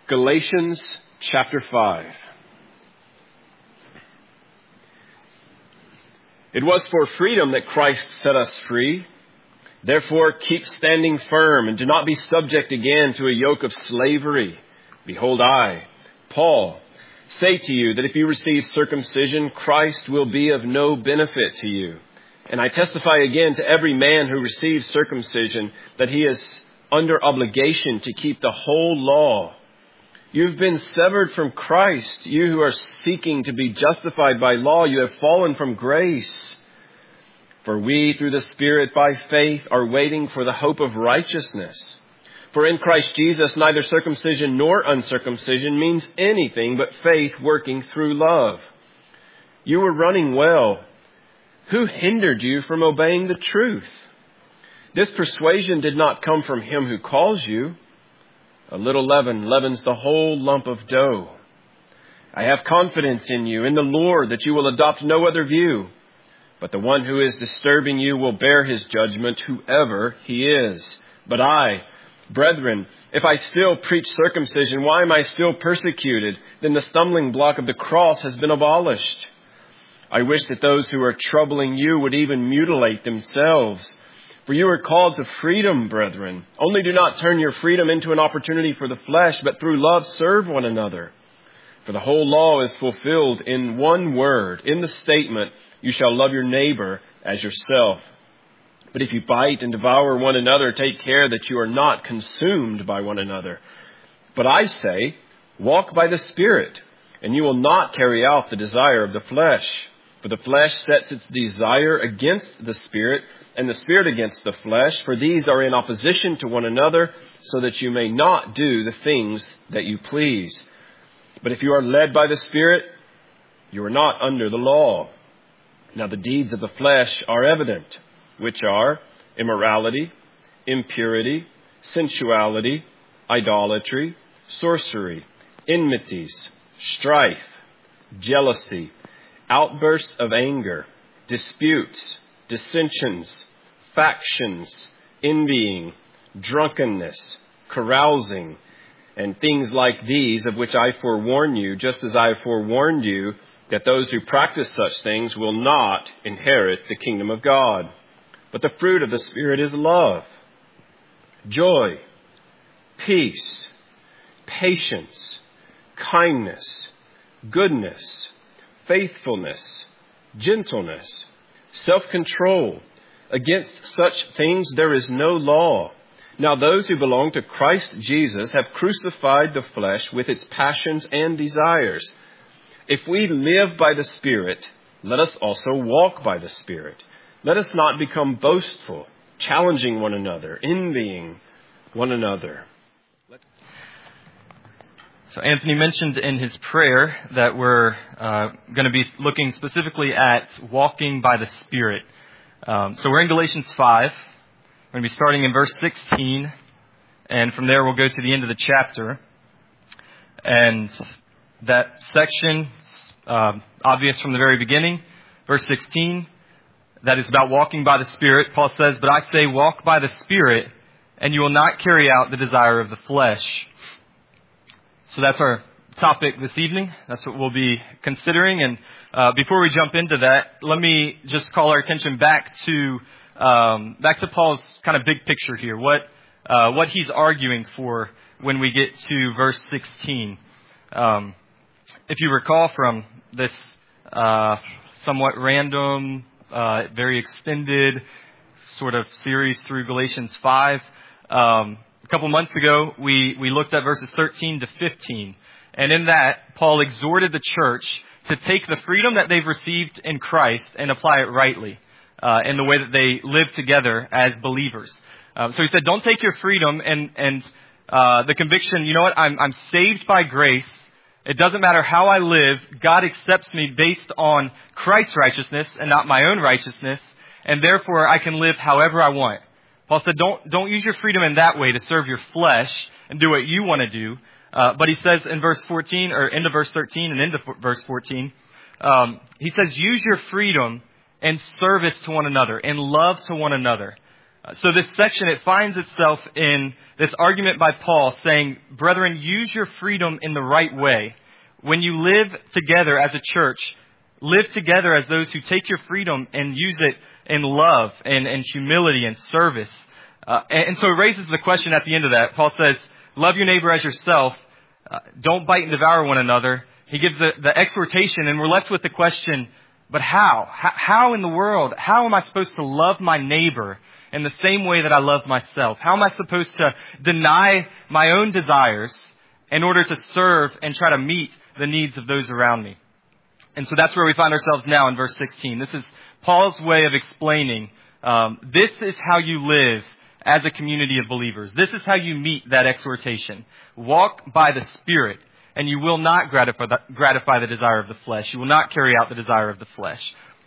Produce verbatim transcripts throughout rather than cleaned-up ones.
Galatians chapter five. It was for freedom that Christ set us free. Therefore, keep standing firm and do not be subject again to a yoke of slavery. Behold, I, Paul, say to you that if you receive circumcision, Christ will be of no benefit to you. And I testify again to every man who receives circumcision that he is under obligation to keep the whole law. You've been severed from Christ. You who are seeking to be justified by law, you have fallen from grace. For we, through the Spirit, by faith, are waiting for the hope of righteousness. For in Christ Jesus, neither circumcision nor uncircumcision means anything but faith working through love. You were running well. Who hindered you from obeying the truth? This persuasion did not come from him who calls you. A little leaven leavens the whole lump of dough. I have confidence in you, in the Lord, that you will adopt no other view. But the one who is disturbing you will bear his judgment, whoever he is. But I, brethren, if I still preach circumcision, why am I still persecuted? Then the stumbling block of the cross has been abolished. I wish that those who are troubling you would even mutilate themselves. For you are called to freedom, brethren. Only do not turn your freedom into an opportunity for the flesh, but through love serve one another. For the whole law is fulfilled in one word, in the statement, you shall love your neighbor as yourself. But if you bite and devour one another, take care that you are not consumed by one another. But I say, walk by the Spirit, and you will not carry out the desire of the flesh. For the flesh sets its desire against the Spirit, and the Spirit against the flesh, for these are in opposition to one another, so that you may not do the things that you please. But if you are led by the Spirit, you are not under the law. Now the deeds of the flesh are evident, which are immorality, impurity, sensuality, idolatry, sorcery, enmities, strife, jealousy, outbursts of anger, disputes, dissensions, factions, envying, drunkenness, carousing, and things like these, of which I forewarn you, just as I have forewarned you, that those who practice such things will not inherit the kingdom of God. But the fruit of the Spirit is love, joy, peace, patience, kindness, goodness, faithfulness, gentleness, self-control. Against such things there is no law. Now those who belong to Christ Jesus have crucified the flesh with its passions and desires. If we live by the Spirit, let us also walk by the Spirit. Let us not become boastful, challenging one another, envying one another. So Anthony mentioned in his prayer that we're uh, going to be looking specifically at walking by the Spirit. Um, so we're in Galatians five. We're going to be starting in verse sixteen. And from there we'll go to the end of the chapter. And that section, uh, obvious from the very beginning, verse sixteen, that is about walking by the Spirit. Paul says, but I say walk by the Spirit, and you will not carry out the desire of the flesh. So that's our topic this evening. That's what we'll be considering. And uh, before we jump into that, let me just call our attention back to um, back to Paul's kind of big picture here. What uh, what he's arguing for when we get to verse sixteen. Um, if you recall from this uh, somewhat random, uh, very extended sort of series through Galatians five. Um, A couple months ago, we, we looked at verses thirteen to fifteen. And in that, Paul exhorted the church to take the freedom that they've received in Christ and apply it rightly uh, in the way that they live together as believers. Uh, so he said, don't take your freedom and, and uh, the conviction, you know what, I'm, I'm saved by grace. It doesn't matter how I live. God accepts me based on Christ's righteousness and not my own righteousness. And therefore, I can live however I want. Paul said, don't, don't use your freedom in that way to serve your flesh and do what you want to do. Uh, but he says in verse fourteen, or into verse thirteen and into verse fourteen, um, he says, use your freedom in service to one another, in love to one another. Uh, so this section, it finds itself in This argument by Paul saying, brethren, use your freedom in the right way. When you live together as a church, live together as those who take your freedom and use it in love and, and humility and service. Uh, and, and so it raises the question at the end of that. Paul says, love your neighbor as yourself. Uh, don't bite and devour one another. He gives the, the exhortation, and we're left with the question, but how? how? How in the world? How am I supposed to love my neighbor in the same way that I love myself? How am I supposed to deny my own desires in order to serve and try to meet the needs of those around me? And so that's where we find ourselves now in verse sixteen. This is Paul's way of explaining, um, this is how you live as a community of believers. This is how you meet that exhortation. Walk by the Spirit, and you will not gratify the, gratify the desire of the flesh. You will not carry out the desire of the flesh.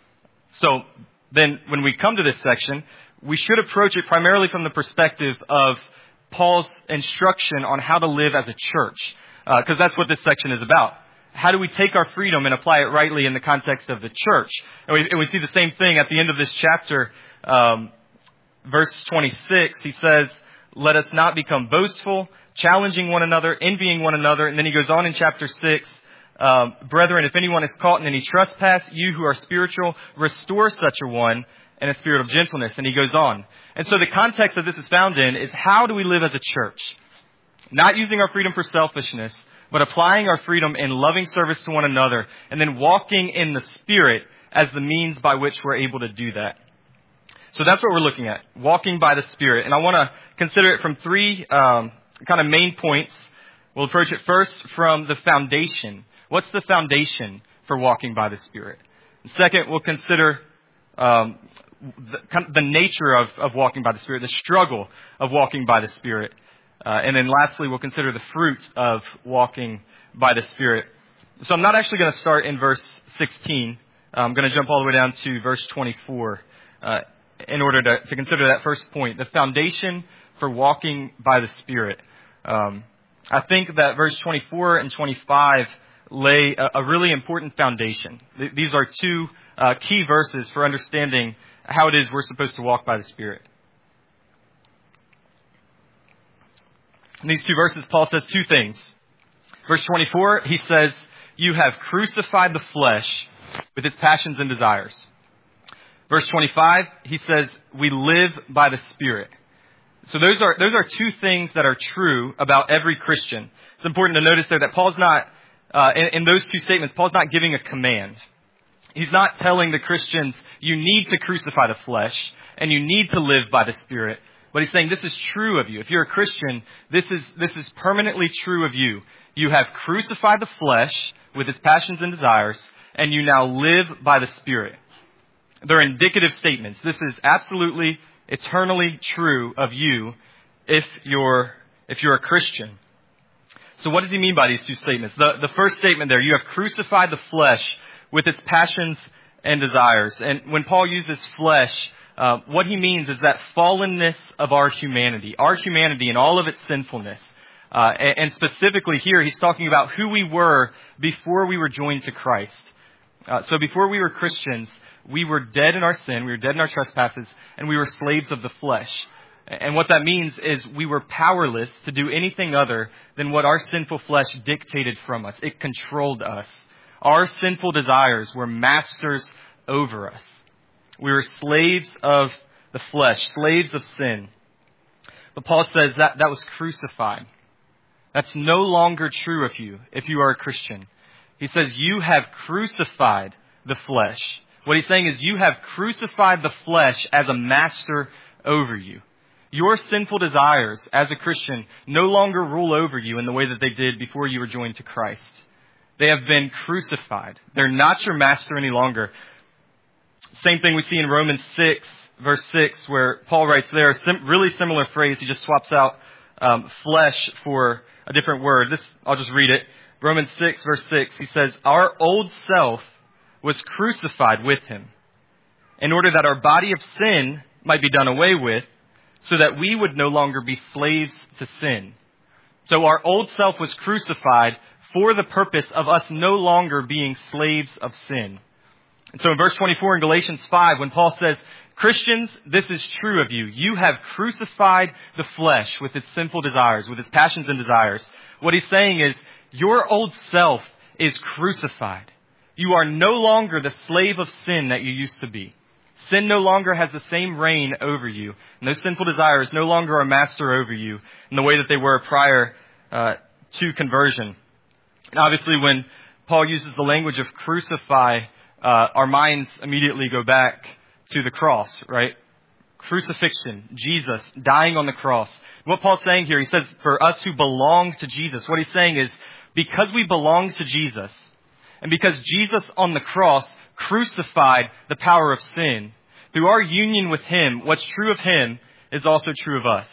So then when we come to this section, we should approach it primarily from the perspective of Paul's instruction on how to live as a church, because uh, that's what this section is about. How do we take our freedom and apply it rightly in the context of the church? And we, and we see the same thing at the end of this chapter. Um, verse twenty-six, he says, let us not become boastful, challenging one another, envying one another. And then he goes on in chapter six, um, brethren, if anyone is caught in any trespass, you who are spiritual, restore such a one in a spirit of gentleness. And he goes on. And so the context that this is found in is, how do we live as a church? Not using our freedom for selfishness, but applying our freedom in loving service to one another, and then walking in the Spirit as the means by which we're able to do that. So that's what we're looking at, walking by the Spirit. And I want to consider it from three um, kind of main points. We'll approach it first from the foundation. What's the foundation for walking by the Spirit? And second, we'll consider um, the, kind of the nature of, of walking by the Spirit, the struggle of walking by the Spirit. Uh, and then lastly, we'll consider the fruit of walking by the Spirit. So I'm not actually going to start in verse sixteen. I'm going to jump all the way down to verse twenty-four uh, in order to, to consider that first point, the foundation for walking by the Spirit. Um, I think that verse twenty-four and twenty-five lay a, a really important foundation. Th- these are two uh, key verses for understanding how it is we're supposed to walk by the Spirit. In these two verses, Paul says two things. Verse twenty-four, he says, you have crucified the flesh with its passions and desires. Verse twenty-five, he says, we live by the Spirit. So those are those are two things that are true about every Christian. It's important to notice there that Paul's not, uh, in, in those two statements, Paul's not giving a command. He's not telling the Christians, you need to crucify the flesh and you need to live by the Spirit. But he's saying this is true of you. If you're a Christian, this is this is permanently true of you. You have crucified the flesh with its passions and desires, and you now live by the Spirit. They're indicative statements. This is absolutely, eternally true of you if you're if you're a Christian. So what does he mean by these two statements? The, the first statement there, you have crucified the flesh with its passions and desires. And when Paul uses flesh, Uh, what he means is that fallenness of our humanity, our humanity and all of its sinfulness. Uh, and, and specifically here, he's talking about who we were before we were joined to Christ. Uh, so before we were Christians, we were dead in our sin, we were dead in our trespasses, and we were slaves of the flesh. And what that means is we were powerless to do anything other than what our sinful flesh dictated from us. It controlled us. Our sinful desires were masters over us. We were slaves of the flesh, slaves of sin. But Paul says that that was crucified. That's no longer true of you if you are a Christian. He says you have crucified the flesh. What he's saying is you have crucified the flesh as a master over you. Your sinful desires as a Christian no longer rule over you in the way that they did before you were joined to Christ. They have been crucified. They're not your master any longer. Same thing we see in Romans six, verse six, where Paul writes there a sim- really similar phrase. He just swaps out um, flesh for a different word. This, I'll just read it. Romans six, verse six, he says, our old self was crucified with him in order that our body of sin might be done away with, so that we would no longer be slaves to sin. So our old self was crucified for the purpose of us no longer being slaves of sin. And so in verse twenty-four in Galatians five, when Paul says, Christians, this is true of you. You have crucified the flesh with its sinful desires, with its passions and desires. What he's saying is, your old self is crucified. You are no longer the slave of sin that you used to be. Sin no longer has the same reign over you. And those sinful desires no longer are master over you in the way that they were prior uh, to conversion. And obviously, when Paul uses the language of crucify, uh, our minds immediately go back to the cross, right? Crucifixion, Jesus dying on the cross. What Paul's saying here, he says, for us who belong to Jesus, what he's saying is, because we belong to Jesus, and because Jesus on the cross crucified the power of sin, through our union with him, what's true of him is also true of us.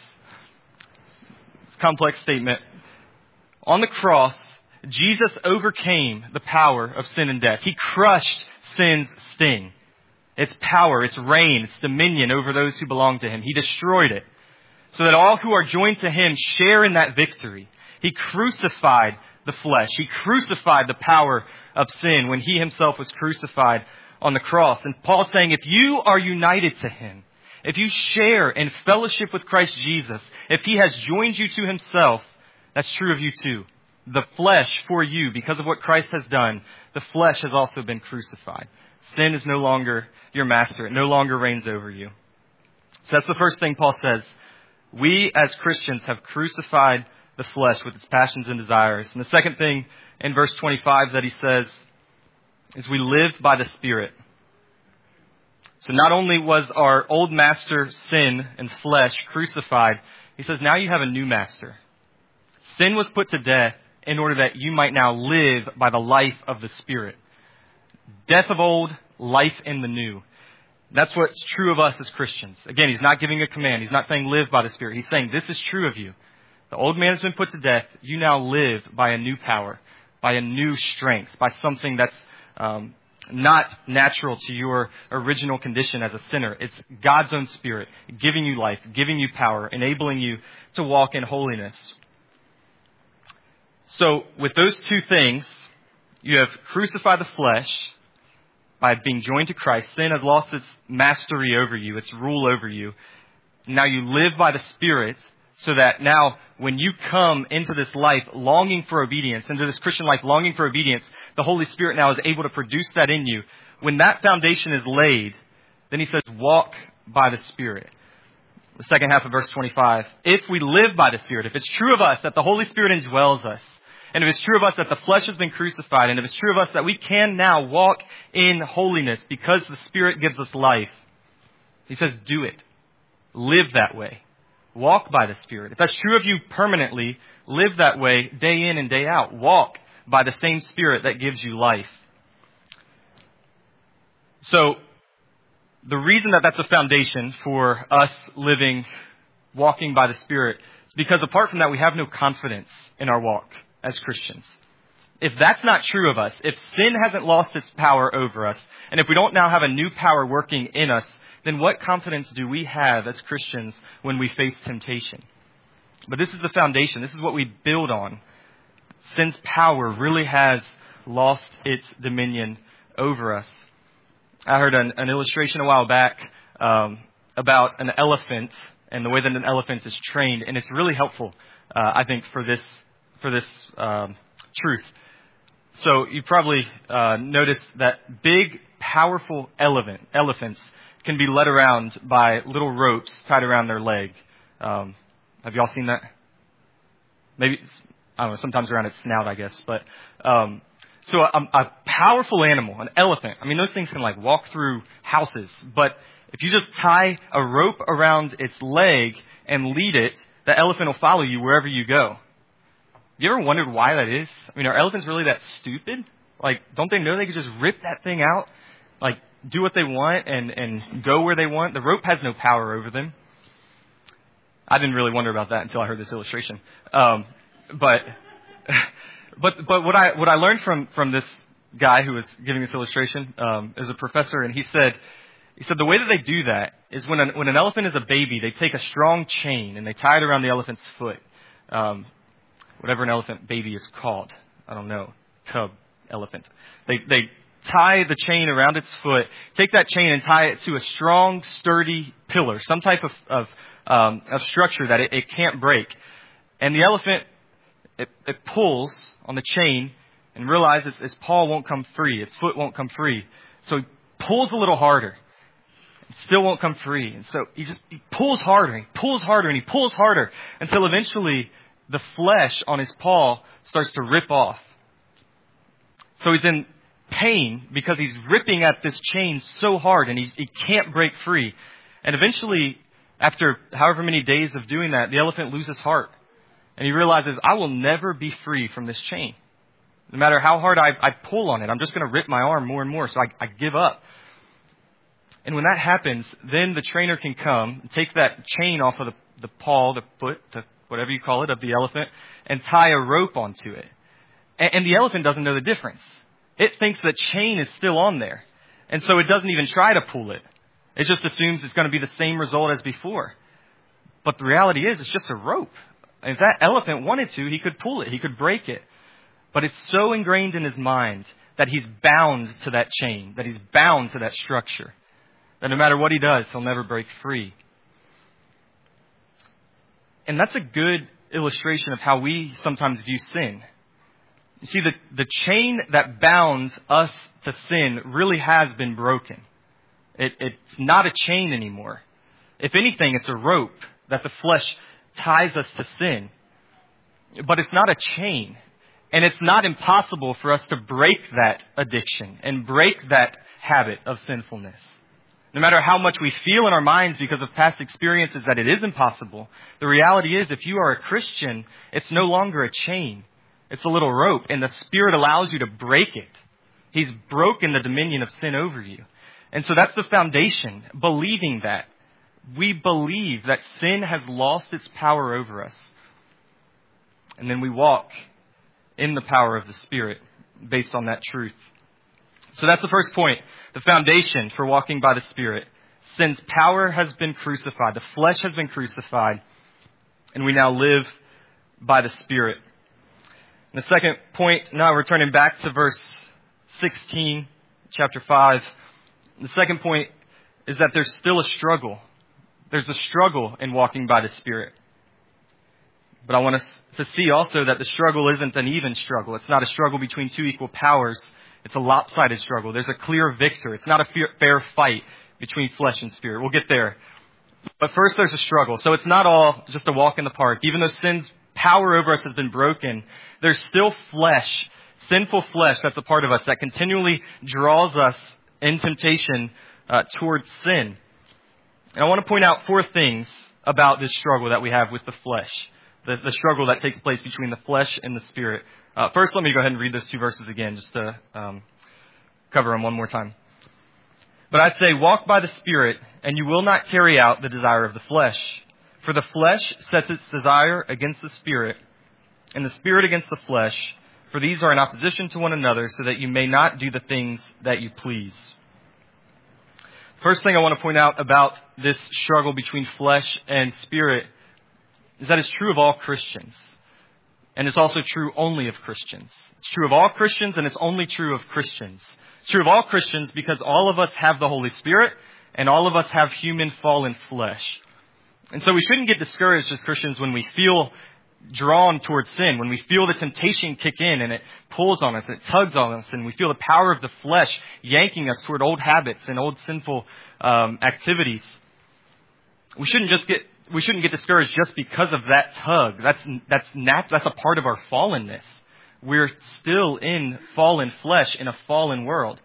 It's a complex statement. On the cross, Jesus overcame the power of sin and death. He crushed sin's sting, its power, its reign, its dominion over those who belong to him. He destroyed it so that all who are joined to him share in that victory. He crucified the flesh. He crucified the power of sin when he himself was crucified on the cross. And Paul's saying, if you are united to him, if you share in fellowship with Christ Jesus, if he has joined you to himself, that's true of you too. The flesh for you, because of what Christ has done, the flesh has also been crucified. Sin is no longer your master. It no longer reigns over you. So that's the first thing Paul says. We as Christians have crucified the flesh with its passions and desires. And the second thing in verse twenty-five that he says is we live by the Spirit. So not only was our old master, sin and flesh, crucified, he says now you have a new master. Sin was put to death in order that you might now live by the life of the Spirit. Death of old, life in the new. That's what's true of us as Christians. Again, he's not giving a command. He's not saying live by the Spirit. He's saying this is true of you. The old man has been put to death. You now live by a new power, by a new strength, by something that's um, not natural to your original condition as a sinner. It's God's own Spirit giving you life, giving you power, enabling you to walk in holiness. So with those two things, you have crucified the flesh by being joined to Christ. Sin has lost its mastery over you, its rule over you. Now you live by the Spirit so that now when you come into this life longing for obedience, into this Christian life longing for obedience, the Holy Spirit now is able to produce that in you. When that foundation is laid, then he says, walk by the Spirit. The second half of verse twenty-five. If we live by the Spirit, if it's true of us that the Holy Spirit indwells us, and if it's true of us that the flesh has been crucified, and if it's true of us that we can now walk in holiness because the Spirit gives us life, he says, do it. Live that way. Walk by the Spirit. If that's true of you permanently, live that way day in and day out. Walk by the same Spirit that gives you life. So, the reason that that's a foundation for us living, walking by the Spirit, is because apart from that, we have no confidence in our walk as Christians. If that's not true of us, if sin hasn't lost its power over us, and if we don't now have a new power working in us, then what confidence do we have as Christians when we face temptation? But this is the foundation. This is what we build on. Sin's power really has lost its dominion over us. I heard an, an illustration a while back um, about an elephant and the way that an elephant is trained, and it's really helpful, uh, I think, for this for this um, truth. So you probably uh, noticed that big, powerful elephant elephants can be led around by little ropes tied around their leg. Um, have y'all seen that? Maybe, I don't know, sometimes around its snout, I guess. But um, so a, a powerful animal, an elephant, I mean, those things can like walk through houses. But if you just tie a rope around its leg and lead it, the elephant will follow you wherever you go. You ever wondered why that is? I mean, are elephants really that stupid? Like, don't they know they could just rip that thing out? Like, do what they want and, and go where they want? The rope has no power over them. I didn't really wonder about that until I heard this illustration. Um, but, but, but what I, what I learned from, from this guy who was giving this illustration, um, is a professor, and he said, he said the way that they do that is when an, when an elephant is a baby, they take a strong chain and they tie it around the elephant's foot. Um, whatever an elephant baby is called. I don't know. Cub elephant. They, they tie the chain around its foot, take that chain and tie it to a strong, sturdy pillar, some type of, of, um, of structure that it, it can't break. And the elephant, it, it pulls on the chain and realizes its paw won't come free, its foot won't come free. So he pulls a little harder. It still won't come free. And so he just he pulls harder, and he pulls harder, and he pulls harder until eventually the flesh on his paw starts to rip off. So he's in pain because he's ripping at this chain so hard, and he, he can't break free. And eventually, after however many days of doing that, the elephant loses heart. And he realizes, I will never be free from this chain. No matter how hard I, I pull on it, I'm just going to rip my arm more and more, so I, I give up. And when that happens, then the trainer can come and take that chain off of the, the paw, the foot, the, whatever you call it, of the elephant, and tie a rope onto it. And, and the elephant doesn't know the difference. It thinks the chain is still on there. And so it doesn't even try to pull it. It just assumes it's going to be the same result as before. But the reality is, it's just a rope. And if that elephant wanted to, he could pull it. He could break it. But it's so ingrained in his mind that he's bound to that chain, that he's bound to that structure, that no matter what he does, he'll never break free. And that's a good illustration of how we sometimes view sin. You see, the, the chain that bounds us to sin really has been broken. It, it's not a chain anymore. If anything, it's a rope that the flesh ties us to sin. But it's not a chain. And it's not impossible for us to break that addiction and break that habit of sinfulness. No matter how much we feel in our minds because of past experiences that it is impossible, the reality is if you are a Christian, it's no longer a chain. It's a little rope, and the Spirit allows you to break it. He's broken the dominion of sin over you. And so that's the foundation, believing that. We believe that sin has lost its power over us. And then we walk in the power of the Spirit based on that truth. So that's the first point, the foundation for walking by the Spirit. Sin's power has been crucified. The flesh has been crucified. And we now live by the Spirit. And the second point, now we're turning back to verse sixteen, chapter five. The second point is that there's still a struggle. There's a struggle in walking by the Spirit. But I want us to see also that the struggle isn't an even struggle. It's not a struggle between two equal powers. It's a lopsided struggle. There's a clear victor. It's not a fair fight between flesh and spirit. We'll get there. But first there's a struggle. So it's not all just a walk in the park. Even though sin's power over us has been broken, there's still flesh, sinful flesh that's a part of us that continually draws us in temptation uh, towards sin. And I want to point out four things about this struggle that we have with the flesh. The, the struggle that takes place between the flesh and the spirit. Uh, first, let me go ahead and read those two verses again just to um, cover them one more time. But I say, walk by the Spirit, and you will not carry out the desire of the flesh. For the flesh sets its desire against the Spirit, and the Spirit against the flesh. For these are in opposition to one another, so that you may not do the things that you please. First thing I want to point out about this struggle between flesh and spirit is that it's true of all Christians. And it's also true only of Christians. It's true of all Christians, and it's only true of Christians. It's true of all Christians because all of us have the Holy Spirit, and all of us have human fallen flesh. And so we shouldn't get discouraged as Christians when we feel drawn towards sin, when we feel the temptation kick in and it pulls on us, and it tugs on us, and we feel the power of the flesh yanking us toward old habits and old sinful um, activities. We shouldn't just get We shouldn't get discouraged just because of that tug. That's that's nat- that's a part of our fallenness. We're still in fallen flesh in a fallen world.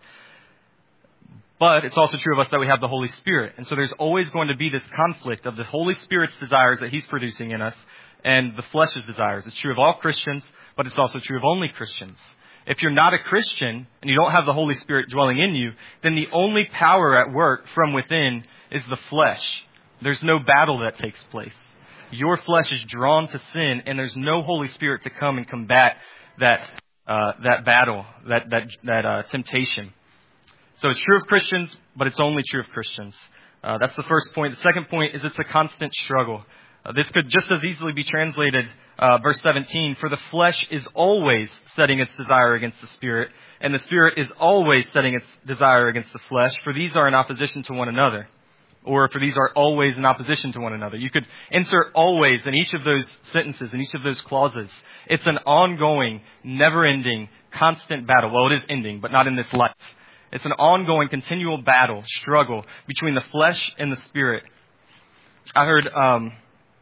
But it's also true of us that we have the Holy Spirit. And so there's always going to be this conflict of the Holy Spirit's desires that He's producing in us and the flesh's desires. It's true of all Christians, but it's also true of only Christians. If you're not a Christian and you don't have the Holy Spirit dwelling in you, then the only power at work from within is the flesh. There's no battle that takes place. Your flesh is drawn to sin, and there's no Holy Spirit to come and combat that uh, that battle, that that that uh, temptation. So it's true of Christians, but it's only true of Christians. Uh, that's the first point. The second point is it's a constant struggle. Uh, this could just as easily be translated, uh, verse seventeen, for the flesh is always setting its desire against the Spirit, and the Spirit is always setting its desire against the flesh, for these are in opposition to one another. Or for these are always in opposition to one another. You could insert always in each of those sentences, in each of those clauses. It's an ongoing, never-ending, constant battle. Well, it is ending, but not in this life. It's an ongoing, continual battle, struggle between the flesh and the Spirit. I heard, um,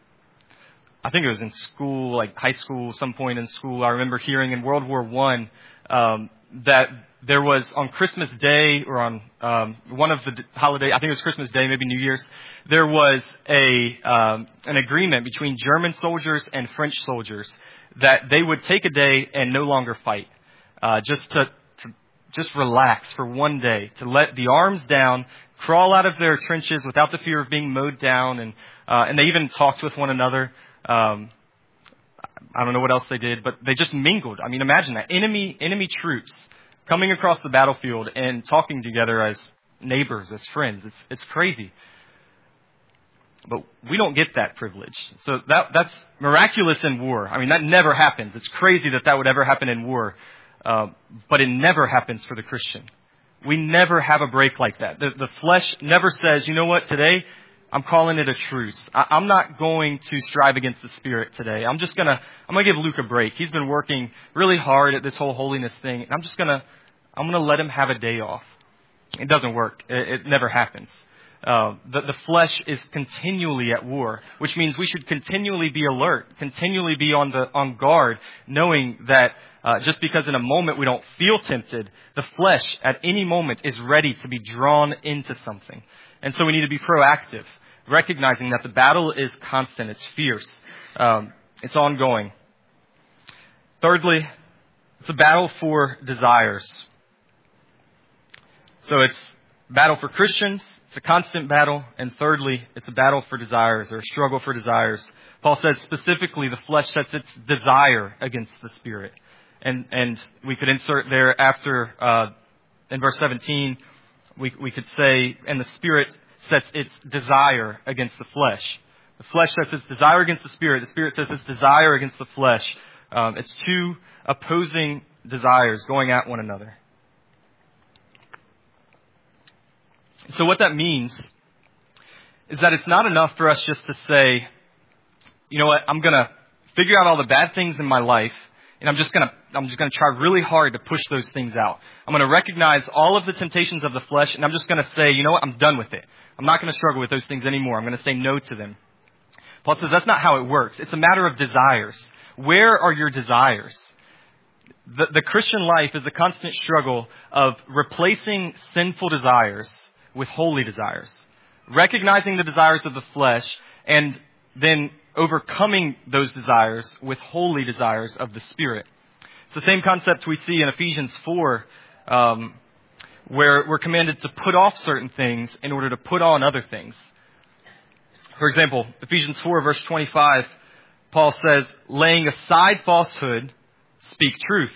I think it was in school, like high school, some point in school, I remember hearing in World War One um, that there was on Christmas Day or on um, one of the holiday, I think it was Christmas Day, maybe New Year's, there was a um, an agreement between German soldiers and French soldiers that they would take a day and no longer fight, uh, just to, to just relax for one day, to let the arms down, crawl out of their trenches without the fear of being mowed down, and uh, and they even talked with one another. Um, I don't know what else they did, but they just mingled. I mean, imagine that enemy enemy troops coming across the battlefield and talking together as neighbors, as friends. It's it's crazy. But we don't get that privilege. So that that's miraculous in war. I mean, that never happens. It's crazy that that would ever happen in war. Uh, but it never happens for the Christian. We never have a break like that. The, the flesh never says, you know what, today I'm calling it a truce. I, I'm not going to strive against the Spirit today. I'm just gonna, I'm gonna give Luke a break. He's been working really hard at this whole holiness thing. And I'm just gonna, I'm gonna let him have a day off. It doesn't work. It, it never happens. Uh, the, the flesh is continually at war, which means we should continually be alert, continually be on the, on guard, knowing that, uh, just because in a moment we don't feel tempted, the flesh at any moment is ready to be drawn into something. And so we need to be proactive, recognizing that the battle is constant, it's fierce, um, it's ongoing. Thirdly, it's a battle for desires. So it's a battle for Christians, it's a constant battle, and thirdly, it's a battle for desires, or a struggle for desires. Paul says specifically the flesh sets its desire against the Spirit. And and we could insert there after, uh, in verse seventeen, we we could say, and the Spirit sets its desire against the flesh. The flesh sets its desire against the Spirit. The Spirit sets its desire against the flesh. Um, it's two opposing desires going at one another. So what that means is that it's not enough for us just to say, you know what, I'm going to figure out all the bad things in my life, and I'm just going to I'm just going to try really hard to push those things out. I'm going to recognize all of the temptations of the flesh, and I'm just going to say, you know what, I'm done with it. I'm not going to struggle with those things anymore. I'm going to say no to them. Paul says that's not how it works. It's a matter of desires. Where are your desires? The, the Christian life is a constant struggle of replacing sinful desires with holy desires, recognizing the desires of the flesh, and then overcoming those desires with holy desires of the Spirit. It's the same concept we see in Ephesians four, um, where we're commanded to put off certain things in order to put on other things. For example, Ephesians four, verse twenty-five, Paul says, laying aside falsehood, speak truth.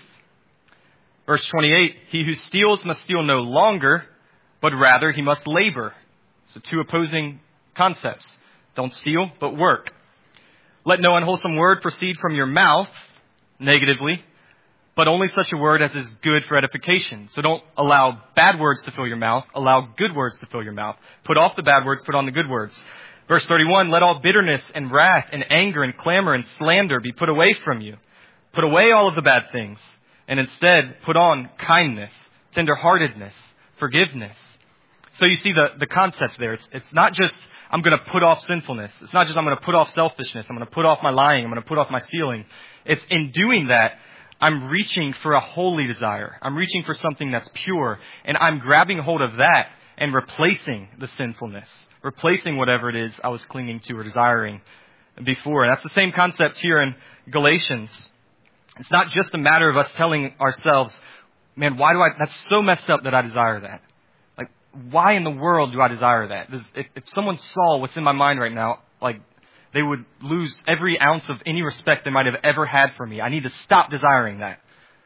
Verse twenty-eight, he who steals must steal no longer, but rather he must labor. So two opposing concepts. Don't steal, but work. Let no unwholesome word proceed from your mouth, negatively, but only such a word as is good for edification. So don't allow bad words to fill your mouth. Allow good words to fill your mouth. Put off the bad words, put on the good words. Verse thirty-one, let all bitterness and wrath and anger and clamor and slander be put away from you. Put away all of the bad things, and instead put on kindness, tenderheartedness, forgiveness. So you see the, the concept there. It's, it's not just I'm going to put off sinfulness. It's not just I'm going to put off selfishness. I'm going to put off my lying. I'm going to put off my stealing. It's in doing that, I'm reaching for a holy desire. I'm reaching for something that's pure, and I'm grabbing hold of that and replacing the sinfulness, replacing whatever it is I was clinging to or desiring before. And that's the same concept here in Galatians. It's not just a matter of us telling ourselves, man, why do I, that's so messed up that I desire that. Like, why in the world do I desire that? If, if someone saw what's in my mind right now, like, they would lose every ounce of any respect they might have ever had for me. I need to stop desiring that.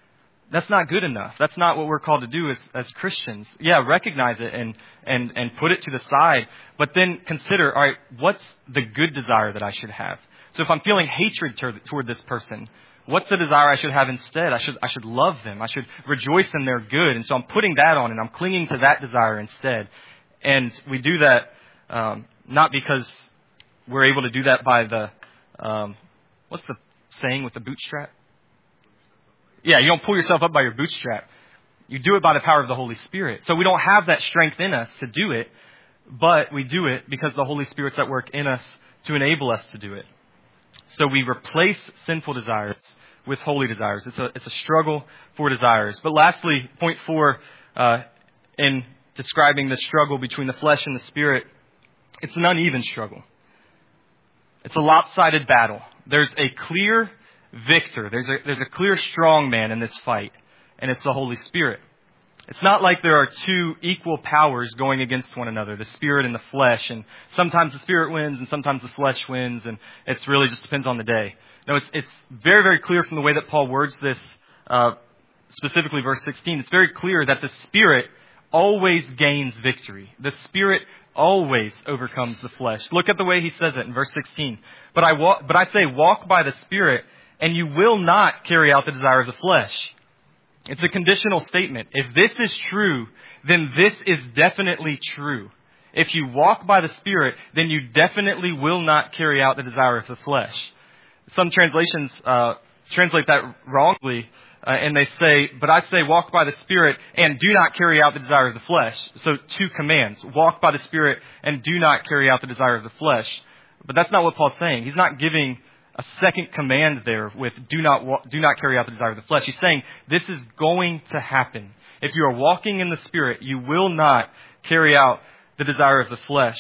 that's not good enough. That's not what we're called to do as, as Christians. Yeah, recognize it and, and, and put it to the side, but then consider, all right, what's the good desire that I should have? So if I'm feeling hatred toward, toward this person, what's the desire I should have instead? I should, I should love them. I should rejoice in their good. And so I'm putting that on and I'm clinging to that desire instead. And we do that, um, not because we're able to do that by the, um, what's the saying with the bootstrap? Yeah, you don't pull yourself up by your bootstrap. You do it by the power of the Holy Spirit. So we don't have that strength in us to do it, but we do it because the Holy Spirit's at work in us to enable us to do it. So we replace sinful desires with holy desires. It's a, it's a struggle for desires. But lastly, point four, uh, in describing the struggle between the flesh and the spirit, it's an uneven struggle. It's a lopsided battle. There's a clear victor. There's a, there's a clear strong man in this fight, and it's the Holy Spirit. It's not like there are two equal powers going against one another, the spirit and the flesh, and sometimes the spirit wins and sometimes the flesh wins, and it's really just depends on the day. No, it's, it's very, very clear from the way that Paul words this, uh, specifically verse sixteen. It's very clear that the spirit always gains victory. The spirit always overcomes the flesh. Look at the way he says it in verse sixteen. But I walk, but I say, walk by the Spirit, and you will not carry out the desire of the flesh. It's a conditional statement. If this is true, then this is definitely true. If you walk by the Spirit, then you definitely will not carry out the desire of the flesh. Some translations uh, translate that wrongly, uh, and they say, but I say walk by the Spirit and do not carry out the desire of the flesh. So two commands, walk by the Spirit and do not carry out the desire of the flesh. But that's not what Paul's saying. He's not giving a second command there with do not walk, do not carry out the desire of the flesh. He's saying this is going to happen. If you are walking in the Spirit, you will not carry out the desire of the flesh.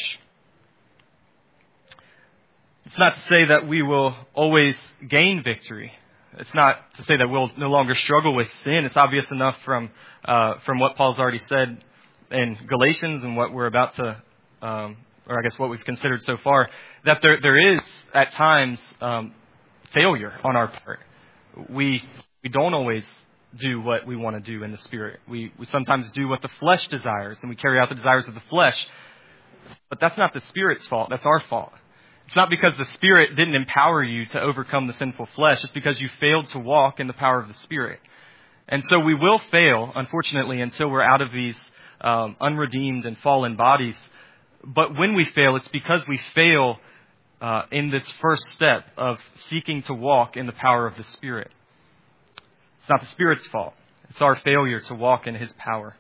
It's not to say that we will always gain victory. It's not to say that we'll no longer struggle with sin. It's obvious enough from uh, from what Paul's already said in Galatians and what we're about to, um, or I guess what we've considered so far, that there there is at times um, failure on our part. We we don't always do what we want to do in the Spirit. We we sometimes do what the flesh desires, and we carry out the desires of the flesh. But that's not the Spirit's fault. That's our fault. It's not because the Spirit didn't empower you to overcome the sinful flesh. It's because you failed to walk in the power of the Spirit. And so we will fail, unfortunately, until we're out of these um, unredeemed and fallen bodies. But when we fail, it's because we fail uh, in this first step of seeking to walk in the power of the Spirit. It's not the Spirit's fault. It's our failure to walk in His power.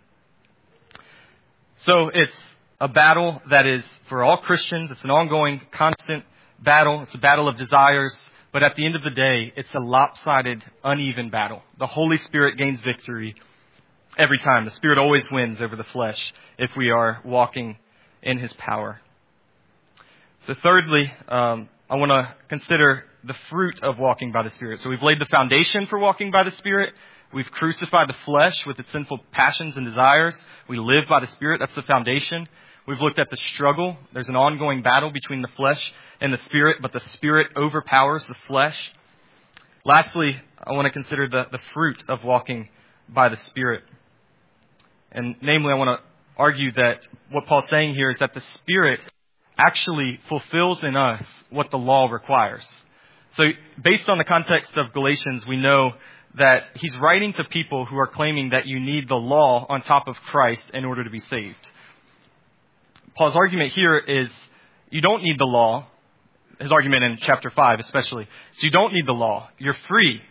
So it's a battle that is for all Christians. It's an ongoing, constant battle. It's a battle of desires. But at the end of the day, it's a lopsided, uneven battle. The Holy Spirit gains victory every time. The Spirit always wins over the flesh if we are walking in His power. So thirdly, um, I want to consider the fruit of walking by the Spirit. So we've laid the foundation for walking by the Spirit. We've crucified the flesh with its sinful passions and desires. We live by the Spirit. That's the foundation. We've looked at the struggle. There's an ongoing battle between the flesh and the Spirit, but the Spirit overpowers the flesh. Lastly, I want to consider the, the fruit of walking by the Spirit. And namely, I want to argue that what Paul's saying here is that the Spirit actually fulfills in us what the law requires. So based on the context of Galatians, we know that he's writing to people who are claiming that you need the law on top of Christ in order to be saved. Paul's argument here is you don't need the law. His argument in chapter five especially. So you don't need the law. You're free.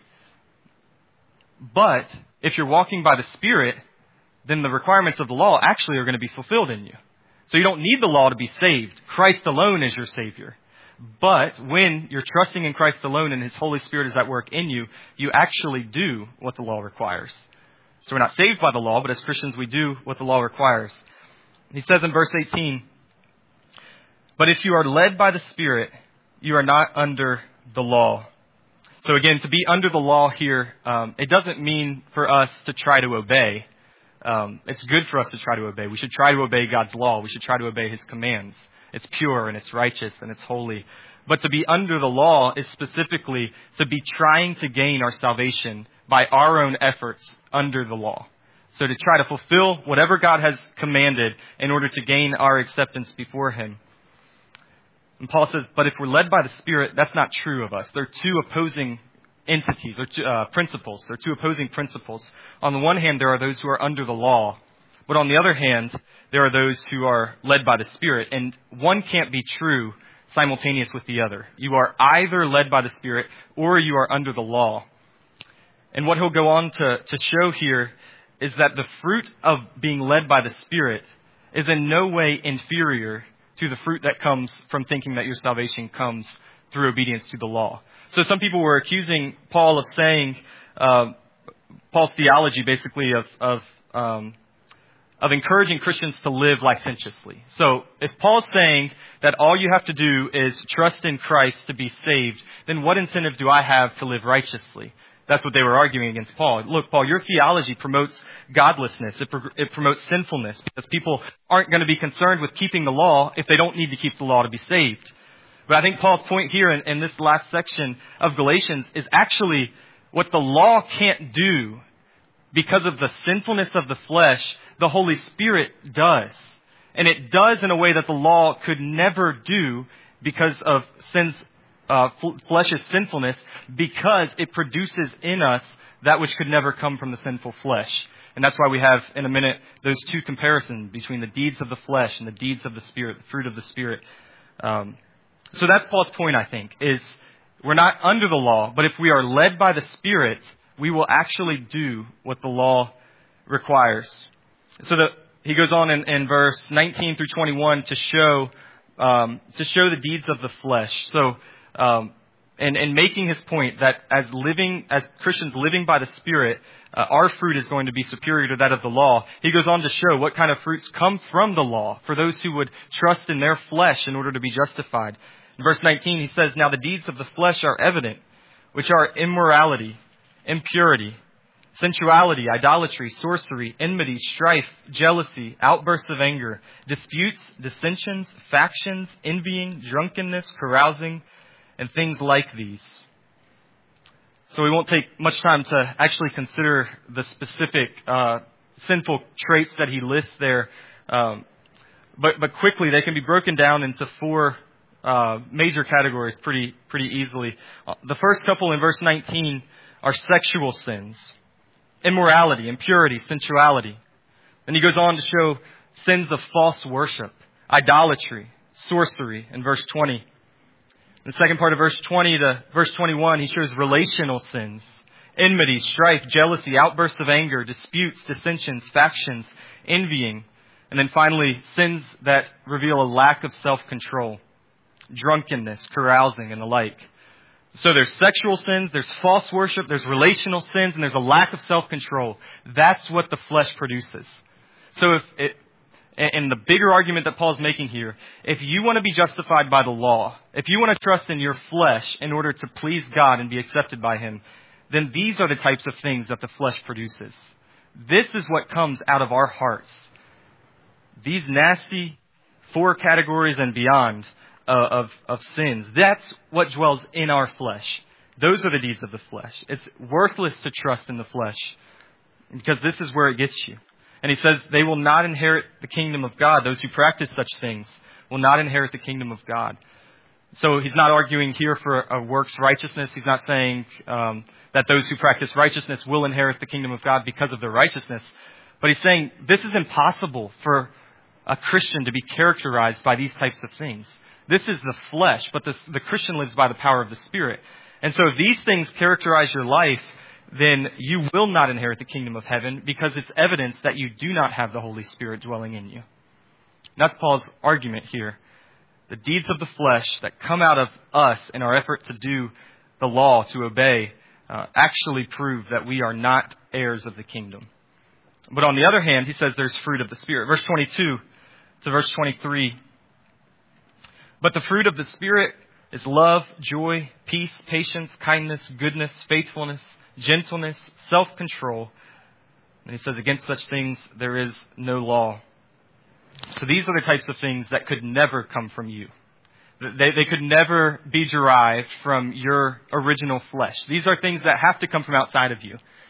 But if you're walking by the Spirit, then the requirements of the law actually are going to be fulfilled in you. So you don't need the law to be saved. Christ alone is your Savior. But when you're trusting in Christ alone and His Holy Spirit is at work in you, you actually do what the law requires. So we're not saved by the law, but as Christians we do what the law requires. He says in verse eighteen, but if you are led by the Spirit, you are not under the law. So again, to be under the law here, um, it doesn't mean for us to try to obey. Um, it's good for us to try to obey. We should try to obey God's law. We should try to obey His commands. It's pure and it's righteous and it's holy. But to be under the law is specifically to be trying to gain our salvation by our own efforts under the law. So to try to fulfill whatever God has commanded in order to gain our acceptance before Him. And Paul says, but if we're led by the Spirit, that's not true of us. They're two opposing entities, or two, uh, principles. They're two opposing principles. On the one hand, there are those who are under the law. But on the other hand, there are those who are led by the Spirit. And one can't be true simultaneous with the other. You are either led by the Spirit or you are under the law. And what he'll go on to, to show here is that the fruit of being led by the Spirit is in no way inferior to the fruit that comes from thinking that your salvation comes through obedience to the law. So some people were accusing Paul of saying, uh, Paul's theology basically of, of, um, of encouraging Christians to live licentiously. So if Paul's saying that all you have to do is trust in Christ to be saved, then what incentive do I have to live righteously? That's what they were arguing against Paul. Look, Paul, your theology promotes godlessness. It, pro- it promotes sinfulness because people aren't going to be concerned with keeping the law if they don't need to keep the law to be saved. But I think Paul's point here in, in this last section of Galatians is actually what the law can't do because of the sinfulness of the flesh, the Holy Spirit does. And it does in a way that the law could never do because of sin's Uh, flesh's sinfulness, because it produces in us that which could never come from the sinful flesh. And that's why we have, in a minute, those two comparisons between the deeds of the flesh and the deeds of the Spirit, the fruit of the Spirit. Um, so that's Paul's point, I think, is we're not under the law, but if we are led by the Spirit, we will actually do what the law requires. So the, he goes on in, in verse nineteen through twenty-one to show um, to show the deeds of the flesh. So Um, and, and making his point that as living, as Christians living by the Spirit, uh, our fruit is going to be superior to that of the law. He goes on to show what kind of fruits come from the law for those who would trust in their flesh in order to be justified. In verse nineteen, he says, now the deeds of the flesh are evident, which are immorality, impurity, sensuality, idolatry, sorcery, enmity, strife, jealousy, outbursts of anger, disputes, dissensions, factions, envying, drunkenness, carousing, and things like these. So we won't take much time to actually consider the specific uh, sinful traits that he lists there. Um, but, but quickly, they can be broken down into four uh, major categories pretty, pretty easily. Uh, the first couple in verse nineteen are sexual sins, immorality, impurity, sensuality. Then he goes on to show sins of false worship, idolatry, sorcery in verse twenty. In the second part of verse twenty to verse twenty-one, he shows relational sins, enmity, strife, jealousy, outbursts of anger, disputes, dissensions, factions, envying. And then finally, sins that reveal a lack of self-control, drunkenness, carousing, and the like. So there's sexual sins, there's false worship, there's relational sins, and there's a lack of self-control. That's what the flesh produces. So if it, and the bigger argument that Paul's making here, if you want to be justified by the law, if you want to trust in your flesh in order to please God and be accepted by Him, then these are the types of things that the flesh produces. This is what comes out of our hearts. These nasty four categories and beyond uh, of, of sins, that's what dwells in our flesh. Those are the deeds of the flesh. It's worthless to trust in the flesh because this is where it gets you. And he says they will not inherit the kingdom of God. Those who practice such things will not inherit the kingdom of God. So he's not arguing here for a works righteousness. He's not saying um, that those who practice righteousness will inherit the kingdom of God because of their righteousness. But he's saying this is impossible for a Christian to be characterized by these types of things. This is the flesh, but the, the Christian lives by the power of the Spirit. And so if these things characterize your life, then you will not inherit the kingdom of heaven because it's evidence that you do not have the Holy Spirit dwelling in you. And that's Paul's argument here. The deeds of the flesh that come out of us in our effort to do the law, to obey, uh, actually prove that we are not heirs of the kingdom. But on the other hand, he says there's fruit of the Spirit. Verse twenty-two to verse twenty-three. But the fruit of the Spirit is love, joy, peace, patience, kindness, goodness, faithfulness, gentleness, self-control. And he says, against such things there is no law. So these are the types of things that could never come from you. They, they could never be derived from your original flesh. These are things that have to come from outside of you.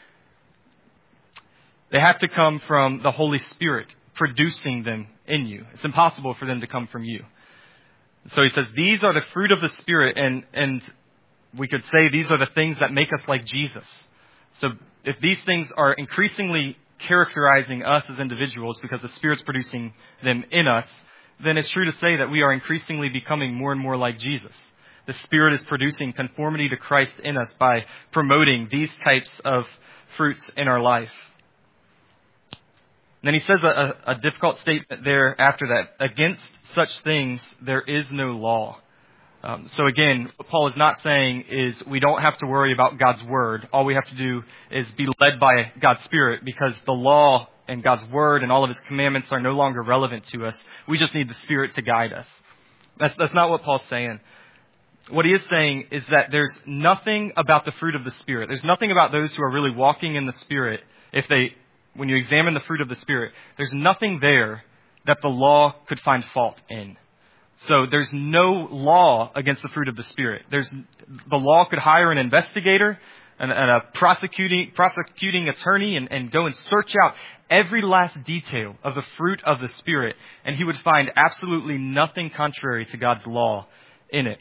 They have to come from the Holy Spirit producing them in you. It's impossible for them to come from you. So he says, these are the fruit of the Spirit, and, and we could say these are the things that make us like Jesus. So if these things are increasingly characterizing us as individuals because the Spirit's producing them in us, then it's true to say that we are increasingly becoming more and more like Jesus. The Spirit is producing conformity to Christ in us by promoting these types of fruits in our life. And then he says a, a, a difficult statement there after that. Against such things, there is no law. Um, so again, what Paul is not saying is we don't have to worry about God's Word. All we have to do is be led by God's Spirit, because the law and God's Word and all of His commandments are no longer relevant to us. We just need the Spirit to guide us. That's, that's not what Paul's saying. What he is saying is that there's nothing about the fruit of the Spirit. There's nothing about those who are really walking in the Spirit. If they, when you examine the fruit of the Spirit, there's nothing there that the law could find fault in. So there's no law against the fruit of the Spirit. There's, the law could hire an investigator and, and a prosecuting, prosecuting attorney and, and go and search out every last detail of the fruit of the Spirit, and he would find absolutely nothing contrary to God's law in it.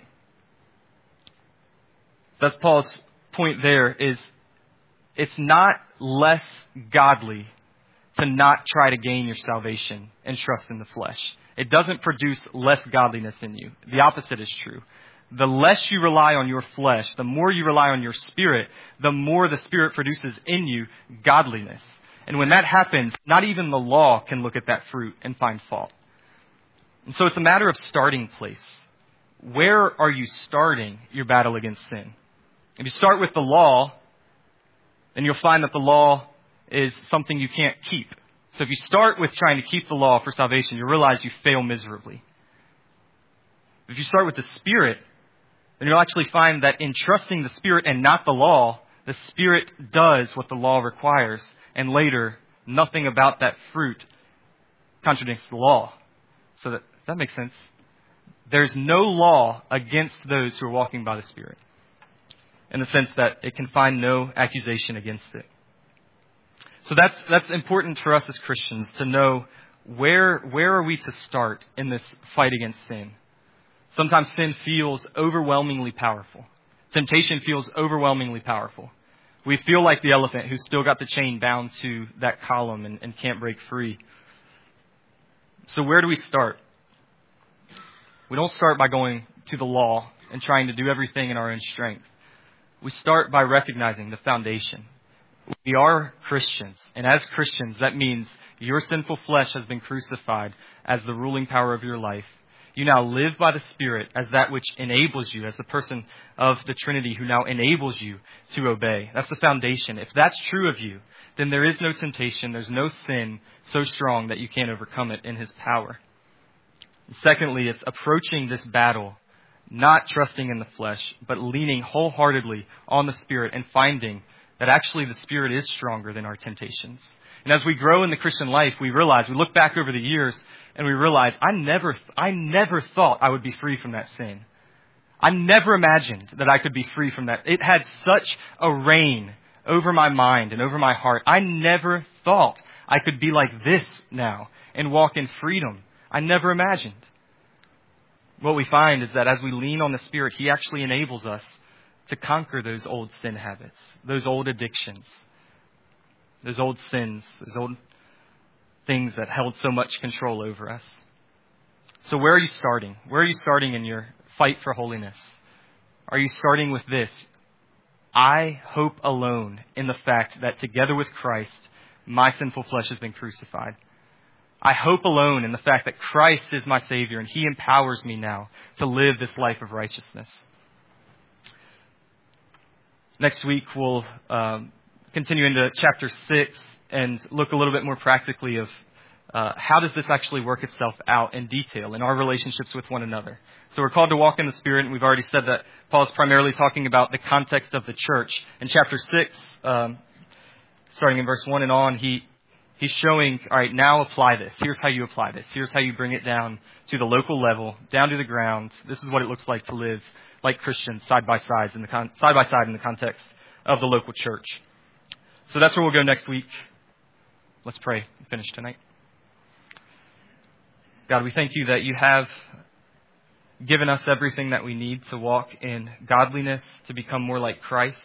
That's Paul's point there, is it's not less godly to not try to gain your salvation and trust in the flesh. It doesn't produce less godliness in you. The opposite is true. The less you rely on your flesh, the more you rely on your Spirit, the more the Spirit produces in you godliness. And when that happens, not even the law can look at that fruit and find fault. And so it's a matter of starting place. Where are you starting your battle against sin? If you start with the law, then you'll find that the law is something you can't keep. So if you start with trying to keep the law for salvation, you'll realize you fail miserably. If you start with the Spirit, then you'll actually find that in trusting the Spirit and not the law, the Spirit does what the law requires. And later, nothing about that fruit contradicts the law. So that, that makes sense. There's no law against those who are walking by the Spirit, in the sense that it can find no accusation against it. So that's that's important for us as Christians to know where where are we to start in this fight against sin. Sometimes sin feels overwhelmingly powerful. Temptation feels overwhelmingly powerful. We feel like the elephant who's still got the chain bound to that column and, and can't break free. So where do we start? We don't start by going to the law and trying to do everything in our own strength. We start by recognizing the foundation. We are Christians, and as Christians, that means your sinful flesh has been crucified as the ruling power of your life. You now live by the Spirit as that which enables you, as the person of the Trinity who now enables you to obey. That's the foundation. If that's true of you, then there is no temptation, there's no sin so strong that you can't overcome it in His power. Secondly, it's approaching this battle not trusting in the flesh, but leaning wholeheartedly on the Spirit and finding that actually the Spirit is stronger than our temptations. And as we grow in the Christian life, we realize, we look back over the years and we realize, I never, I never thought I would be free from that sin. I never imagined that I could be free from that. It had such a reign over my mind and over my heart. I never thought I could be like this now and walk in freedom. I never imagined. What we find is that as we lean on the Spirit, He actually enables us to conquer those old sin habits, those old addictions, those old sins, those old things that held so much control over us. So where are you starting? Where are you starting in your fight for holiness? Are you starting with this? I hope alone in the fact that together with Christ, my sinful flesh has been crucified. I hope alone in the fact that Christ is my Savior and He empowers me now to live this life of righteousness. Next week, we'll um, continue into chapter six and look a little bit more practically of uh, how does this actually work itself out in detail in our relationships with one another. So we're called to walk in the Spirit, and we've already said that Paul's primarily talking about the context of the church. In chapter six, um, starting in verse one and on, he He's showing, all right, now apply this. Here's how you apply this. Here's how you bring it down to the local level, down to the ground. This is what it looks like to live like Christians side by side in the con- side by side in the context of the local church. So that's where we'll go next week. Let's pray and finish tonight. God, we thank you that you have given us everything that we need to walk in godliness, to become more like Christ.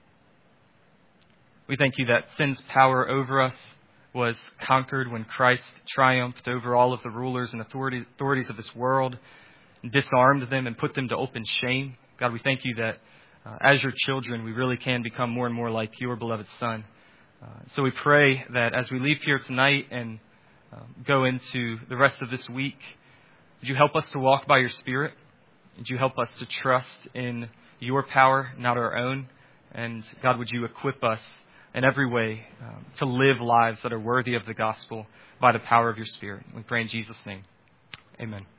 We thank you that sin's power over us was conquered when Christ triumphed over all of the rulers and authorities of this world, disarmed them and put them to open shame. God, we thank you that uh, as your children, we really can become more and more like your beloved Son. Uh, so we pray that as we leave here tonight and uh, go into the rest of this week, would you help us to walk by your Spirit? Would you help us to trust in your power, not our own? And God, would you equip us in every way um, to live lives that are worthy of the gospel by the power of your Spirit? We pray in Jesus' name. Amen.